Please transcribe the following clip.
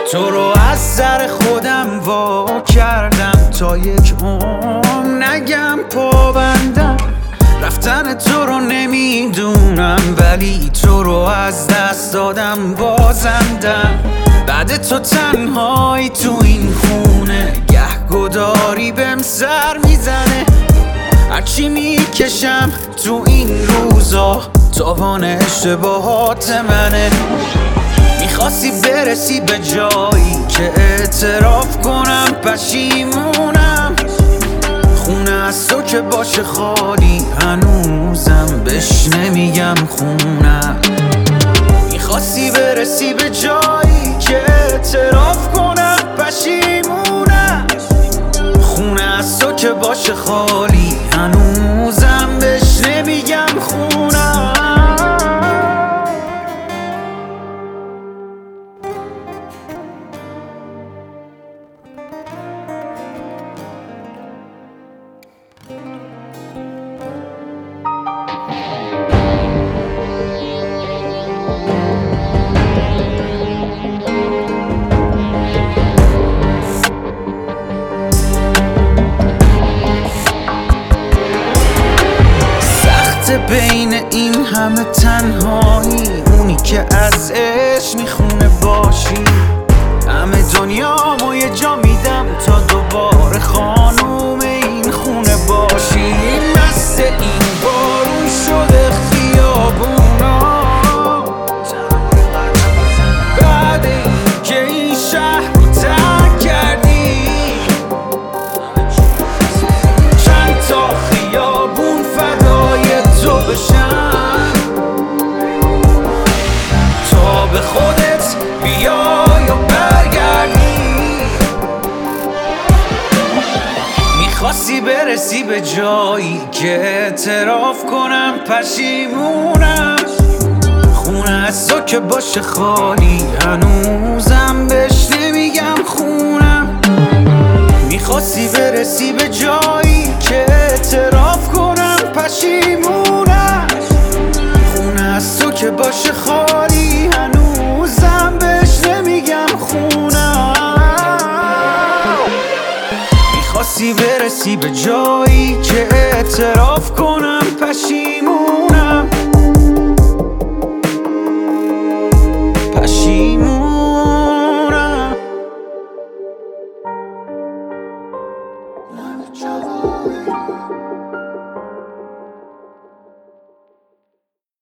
تو رو از سر خودم وا کردم تا یک نگم پابندم. رفتن تو رو نمیدونم ولی تو رو از دست دادم بازندم. بعد تو تنهایی تو این خونه گهگداری بهم سر میزنه. هرچی میکشم تو این روزا تاوان اشتباهات منه. میخواستی برسی به جایی که اعتراف کنم پشیمونم. خونه از تو که باشه خالی هنوزم بهش نمیگم خونم. میخواستی برسی به جایی که اعتراف کنم پشیمونم. خونه از تو که باشه خالی هنوزم بهش نمیگم خونم. بین این همه تنهایی اونی که از عشق میخونه باشی. همه دنیامو یه جا میدم تا دوباره خانوم این خونه باشی. مست این بارون شده خیابونا بعد این که این شهر رو ترک کردی. چند تا خیابون فدای تو بشن تا به خودت بیای و برگردی. میخواستی برسی به جایی که اعتراف کنم پشیمونم. خونه از تو که باشه خالی هنوزم بهش نمیگم خونم. میخواستی برسی به جایی که اعتراف کنم پشیمونم.